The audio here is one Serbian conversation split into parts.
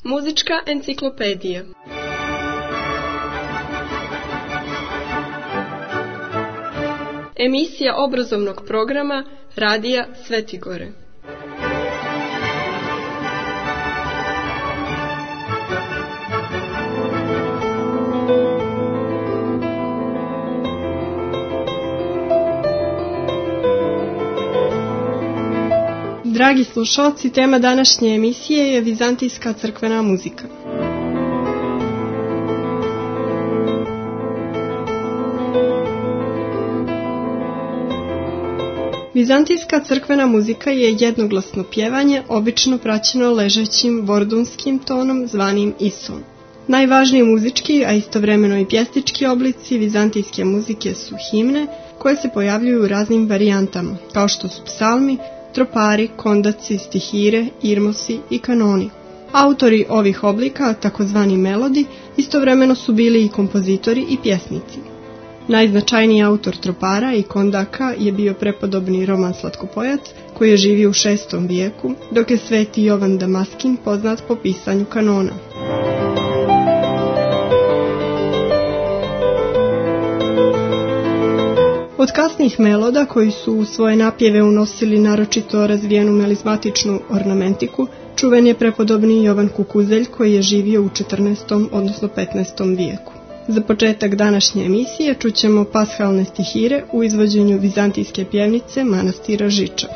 Muzička enciklopedija. Emisija obrazovnog programa Radija Svetigore. Dragi slušalci, tema današnje emisije je vizantijska crkvena muzika. Vizantijska crkvena muzika je jednoglasno pjevanje, obično praćeno ležećim bordunskim tonom zvanim isom. Najvažniji muzički, a istovremeno i pjesnički oblici vizantijske muzike su himne, koje se pojavljuju u raznim varijantama, kao što su psalmi, tropari, kondaci, stihire, irmosi i kanoni. Autori ovih oblika, takozvani melodi, istovremeno su bili i kompozitori i pjesnici. Najznačajniji autor tropara i kondaka je bio prepodobni Roman Slatkopojac, koji je živio u 6. vijeku, dok je sveti Jovan Damaskin poznat po pisanju kanona. Od kasnih meloda, koji su u svoje napjeve unosili naročito razvijenu melizmatičnu ornamentiku, čuven je prepodobni Jovan Kukuzelj, koji je živio u 14. odnosno 15. vijeku. Za početak današnje emisije čućemo pashalne stihire u izvođenju vizantijske pjevnice manastira Žiča.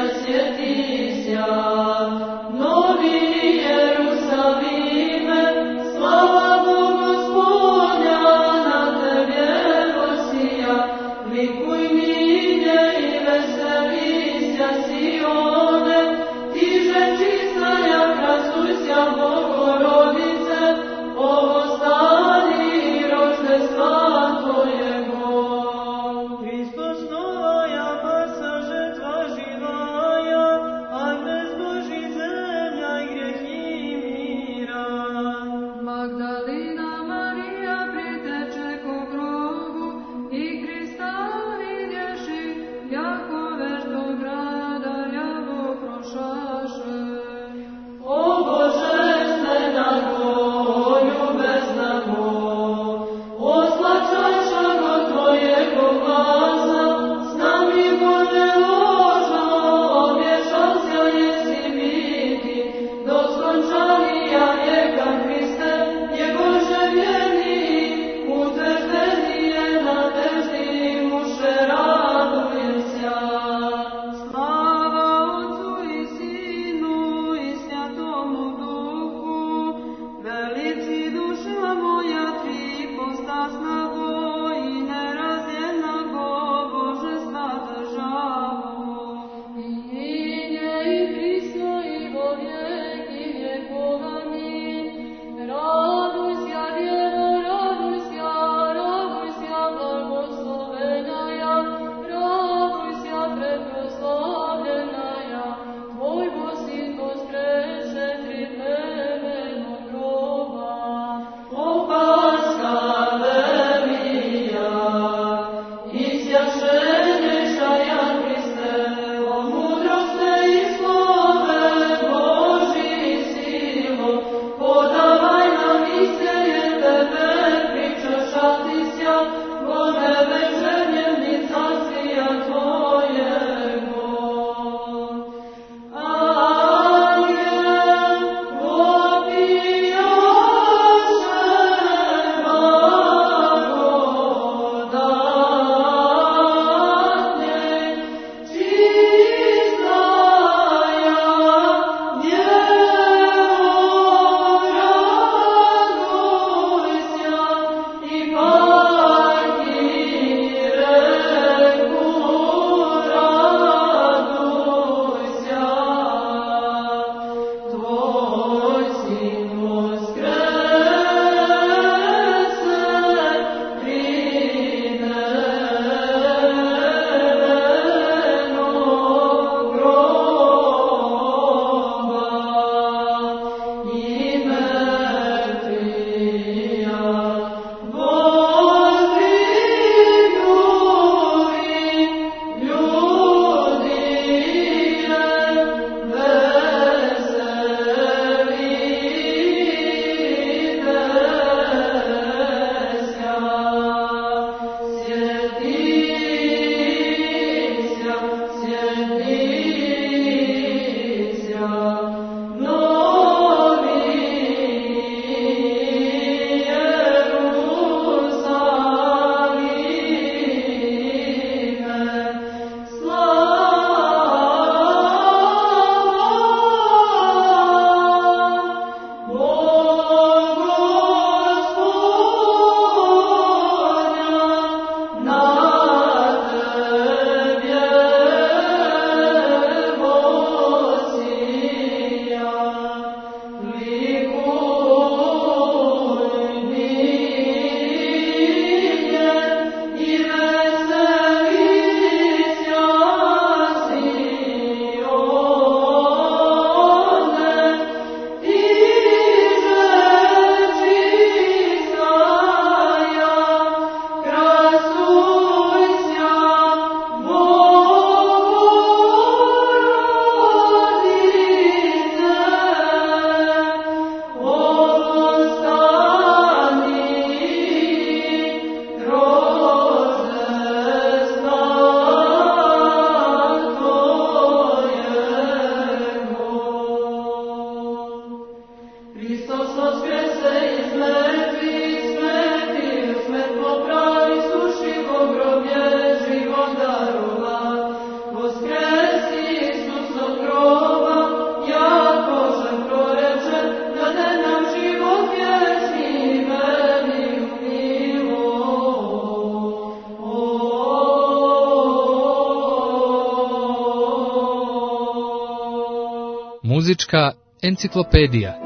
Mira Muzička enciklopedija.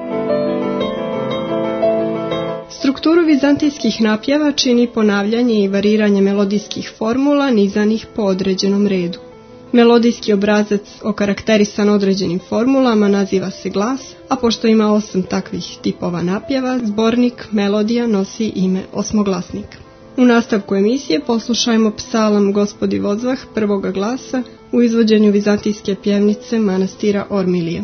Strukturu vizantijskih napjeva čini ponavljanje i variranje melodijskih formula nizanih po određenom redu. Melodijski obrazac okarakterisan određenim formulama naziva se glas, a pošto ima 8 takvih tipova napjeva, zbornik melodija nosi ime osmoglasnik. U nastavku emisije poslušajmo psalam Gospodi Vodzvah prvoga glasa u izvođenju vizantijske pjevnice manastira Ormilije.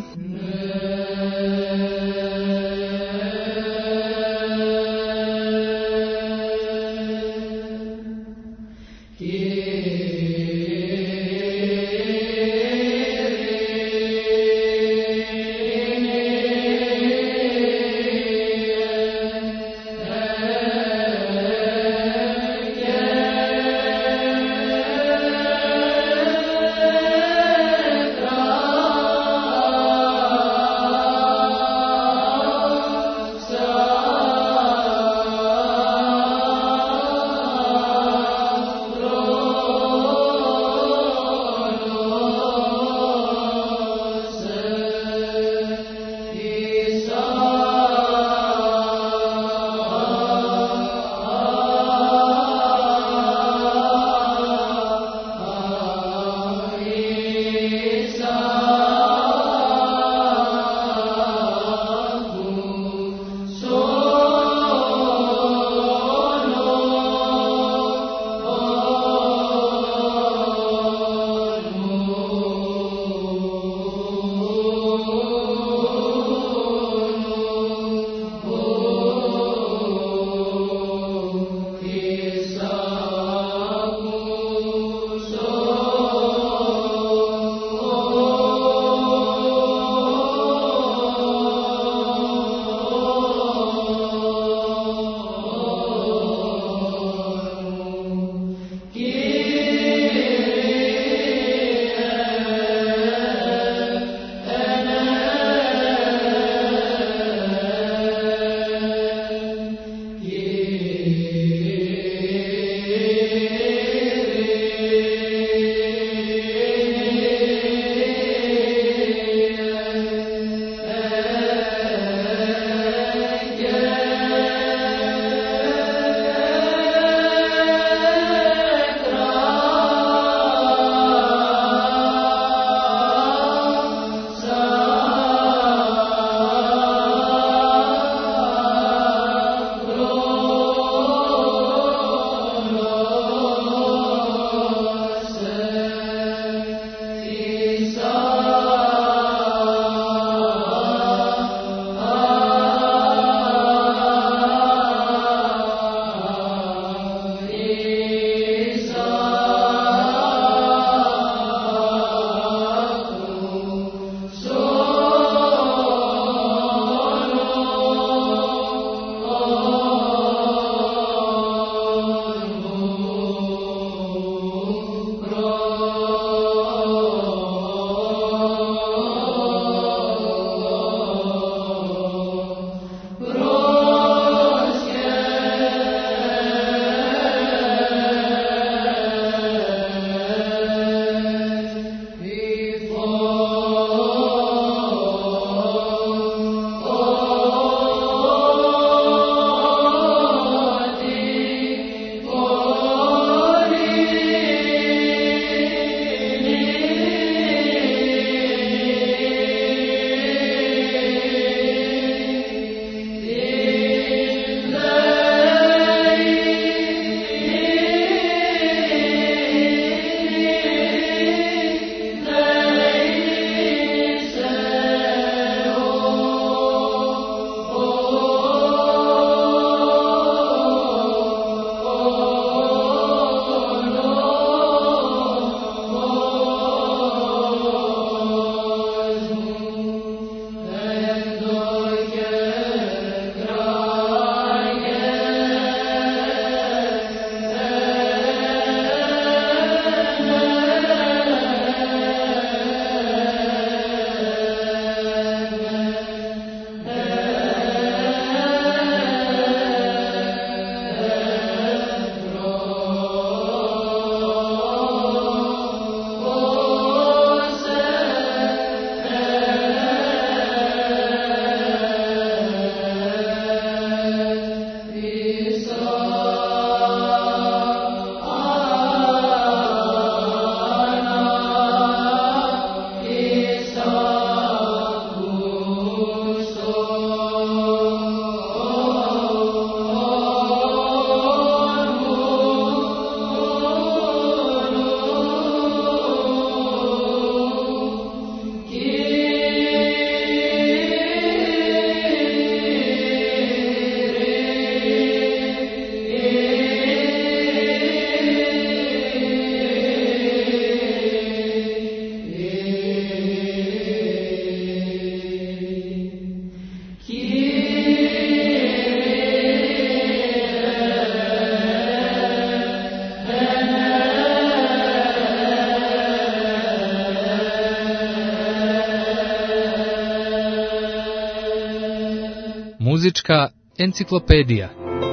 Muzička enciklopedija.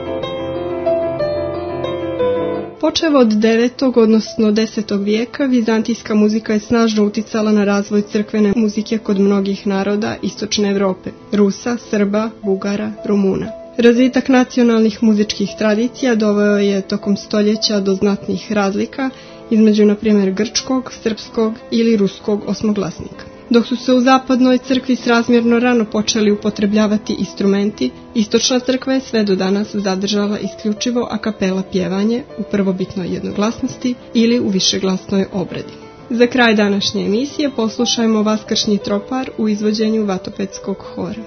Počev od 9. odnosno 10. vijeka, vizantijska muzika je snažno uticala na razvoj crkvene muzike kod mnogih naroda istočne Europe, Rusa, Srba, Bugara, Rumuna. Razvitak nacionalnih muzičkih tradicija doveo je tokom stoljeća do znatnih razlika između, na primjer, grčkog, srpskog ili ruskog osmoglasnika. Dok su se u zapadnoj crkvi srazmjerno rano počeli upotrebljavati instrumenti, istočna crkva je sve do danas zadržala isključivo a kapela pjevanje u prvobitnoj jednoglasnosti ili u višeglasnoj obradi. Za kraj današnje emisije poslušajmo Vaskršnji tropar u izvođenju Vatopedskog hora.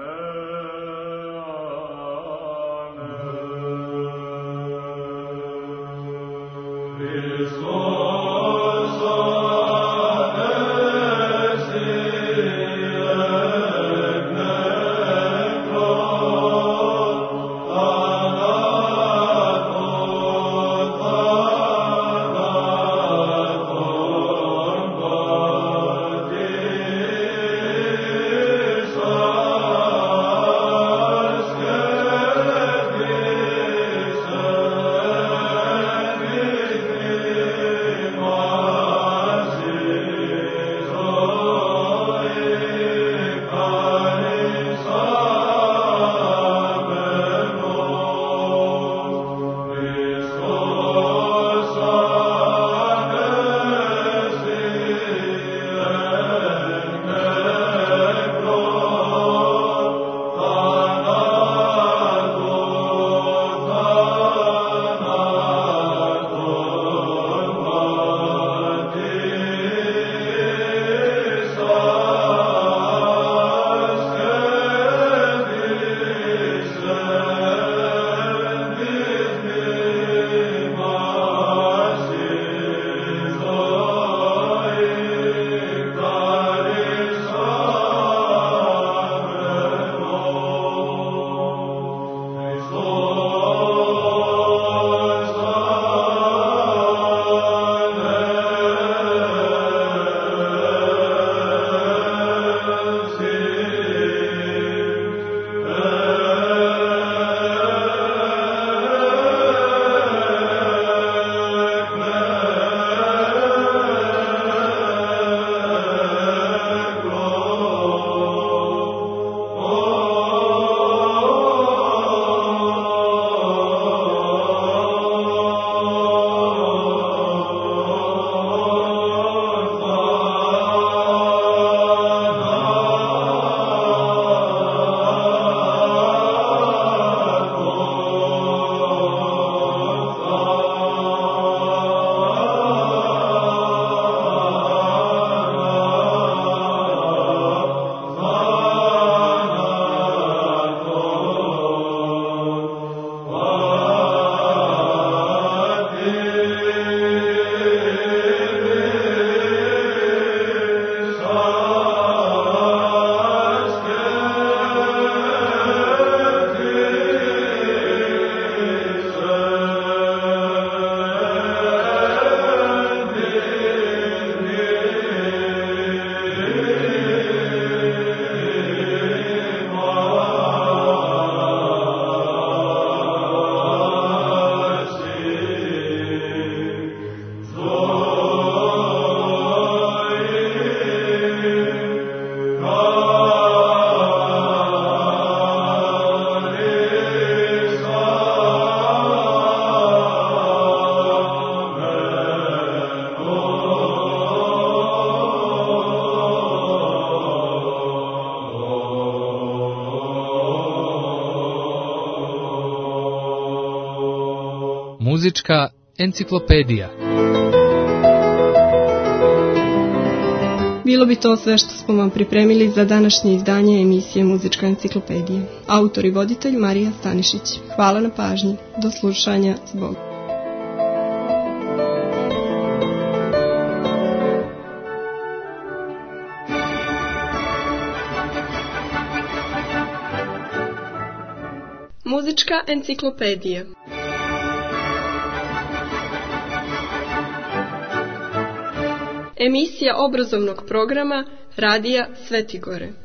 Muzička enciklopedija. Bilo bi to sve što smo vam pripremili za današnje izdanje emisije Muzička enciklopedija. Autor i voditelj Marija Stanišić. Hvala na pažnji. Do slušanja. Zbog. Muzička enciklopedija. Emisija obrazovnog programa Radija Svetigore.